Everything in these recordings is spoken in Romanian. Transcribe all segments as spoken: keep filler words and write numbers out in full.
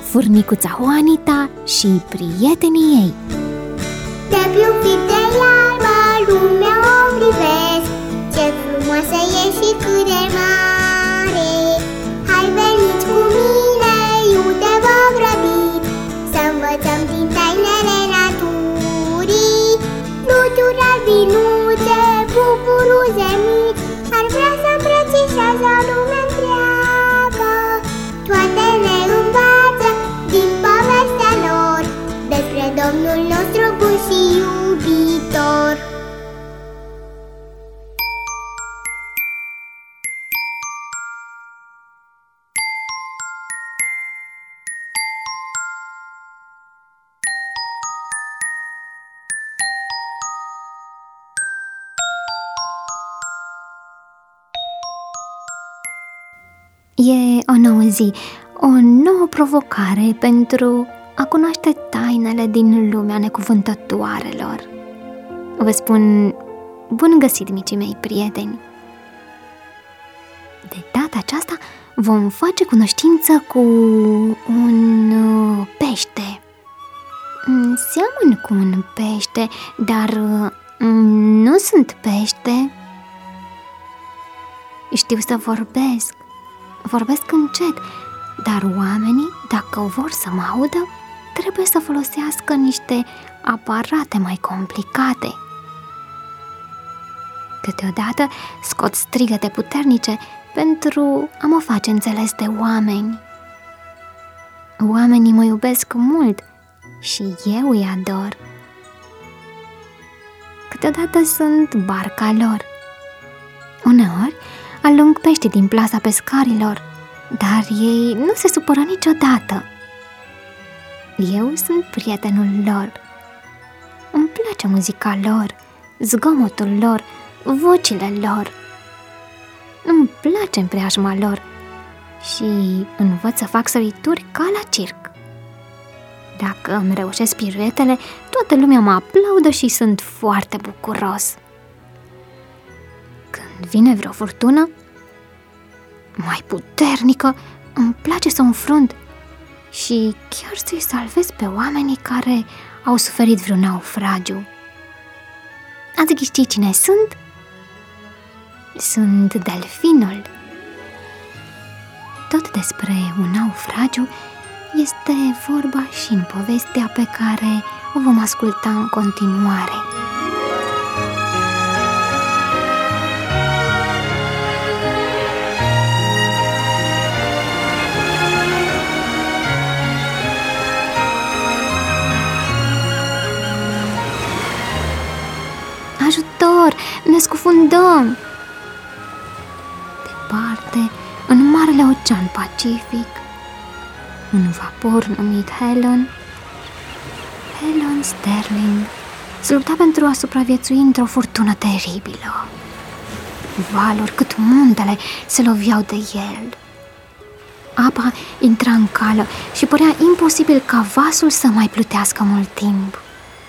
Furnicuța Juanita și prietenii ei. De pe de iarbă lumea o privesc, ce frumoasă e și cât de mare. Hai veniți cu mine, iute vă grăbit, să învățăm din tainele naturii. Fluturi albinuțe, buburuze mici, ar vrea să îmbrățișează lumea întreagă. Toate ne învață din povestea lor despre Domnul nostru bun și iubitor. E o nouă zi, o nouă provocare pentru a cunoaște tainele din lumea necuvântătoarelor. Vă spun bun găsit, micii mei prieteni! De data aceasta vom face cunoștință cu un pește. Seamăn cu un pește, dar nu sunt pește. Știu să vorbesc, vorbesc încet, dar oamenii, dacă vor să mă audă, trebuie să folosească niște aparate mai complicate. Câteodată scot strigăte puternice pentru a mă face înțeles de oameni. Oamenii mă iubesc mult și eu îi ador. Câteodată sunt barca lor. Uneori alung pești din plasa pescarilor, dar ei nu se supără niciodată. Eu sunt prietenul lor. Îmi place muzica lor, zgomotul lor, vocile lor. Îmi place în preajma lor și învăț să fac sărituri ca la circ. Dacă îmi reușesc piruetele, toată lumea mă aplaudă și sunt foarte bucuros. Când vine vreo furtună mai puternică, îmi place să o înfrunt și chiar să-i salvez pe oamenii care au suferit vreun naufragiu. Ați ghicit cine sunt? Sunt delfinul. Tot despre un naufragiu este vorba și în povestea pe care o vom asculta în continuare. Ajutor! Ne scufundăm! Departe, în Marele Ocean Pacific, un vapor numit Helen, Helen Sterling, se lupta pentru a supraviețui într-o furtună teribilă. Valuri cât muntele se loveau de el. Apa intra în cală și părea imposibil ca vasul să mai plutească mult timp.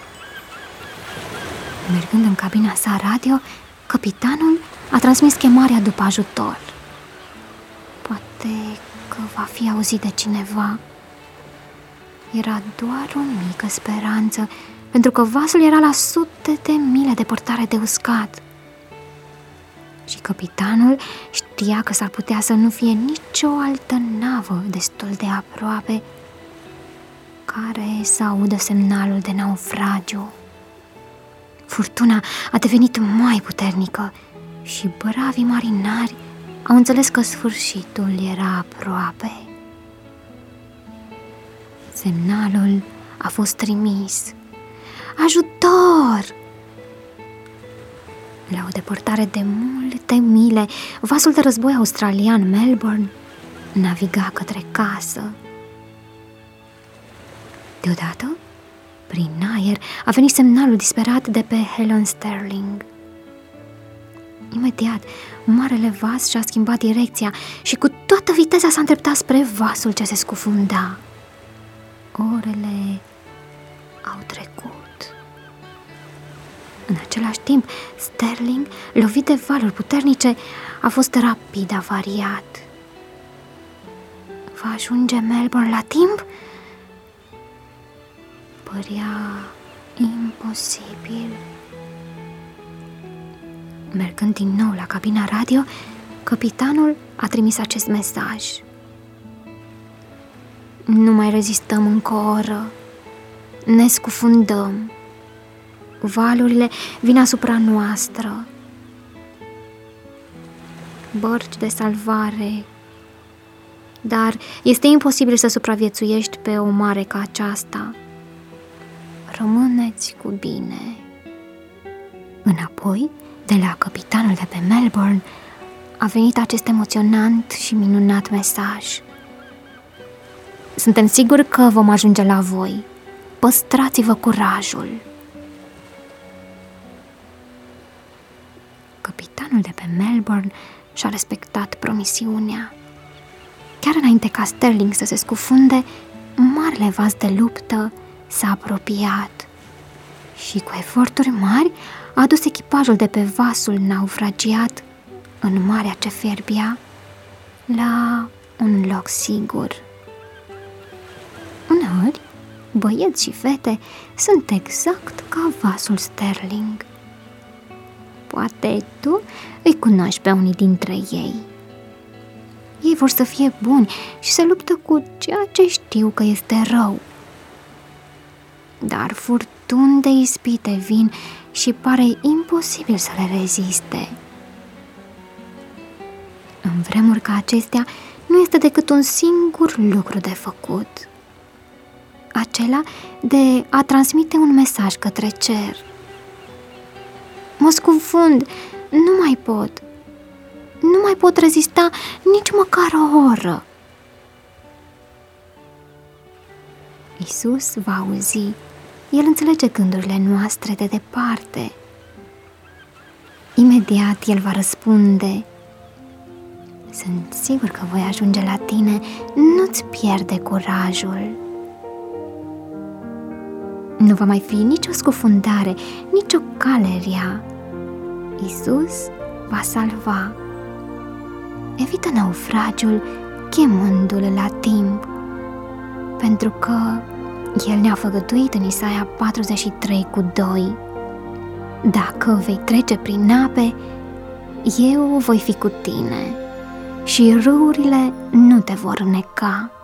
Mergând în cabina sa radio, capitanul a transmis chemarea după ajutor. Poate că va fi auzit de cineva. Era doar o mică speranță, pentru că vasul era la sute de mile departare de uscat. Și capitanul știa că s-ar putea să nu fie nicio altă navă destul de aproape care să audă semnalul de naufragiu. Furtuna a devenit mai puternică și bravii marinari au înțeles că sfârșitul era aproape. Semnalul a fost trimis. Ajutor! La o depărtare de multe mile, vasul de război australian Melbourne naviga către casă. Deodată, prin aer, a venit semnalul disperat de pe Helen Sterling. Imediat, marele vas și-a schimbat direcția și cu toată viteza s-a îndreptat spre vasul ce se scufunda. Orele au trecut. În același timp, Sterling, lovit de valuri puternice, a fost rapid avariat. Va ajunge Melbourne la timp? Părea imposibil. Mergând din nou la cabina radio, capitanul a trimis acest mesaj: nu mai rezistăm încă o oră, ne scufundăm, valurile vin asupra noastră, bărci de salvare, dar este imposibil să supraviețuiești pe o mare ca aceasta. Rămâneți cu bine. Înapoi, de la capitanul de pe Melbourne, a venit acest emoționant și minunat mesaj: suntem siguri că vom ajunge la voi. Păstrați-vă curajul. Capitanul de pe Melbourne și-a respectat promisiunea. Chiar înainte ca Sterling să se scufunde, marele vas de luptă s-a apropiat și cu eforturi mari a adus echipajul de pe vasul naufragiat în marea ce fierbea la un loc sigur. Uneori, băieți și fete sunt exact ca vasul Sterling. Poate tu îi cunoști pe unii dintre ei. Ei vor să fie buni și să luptă cu ceea ce știu că este rău. Dar furtuni de ispite vin și pare imposibil să le reziste. În vremuri ca acestea nu este decât un singur lucru de făcut: acela de a transmite un mesaj către cer. Mă scufund, nu mai pot, nu mai pot rezista nici măcar o oră. Iisus va auzi, El înțelege gândurile noastre de departe. Imediat El va răspunde: sunt sigur că voi ajunge la tine, nu-ți pierde curajul. Nu va mai fi nicio scufundare, nicio cale rea. Iisus va salva. Evită naufragiul chemându-l la timp, pentru că El ne-a făgăduit în Isaia patruzeci și trei cu doi: dacă vei trece prin ape, eu voi fi cu tine și râurile nu te vor înneca.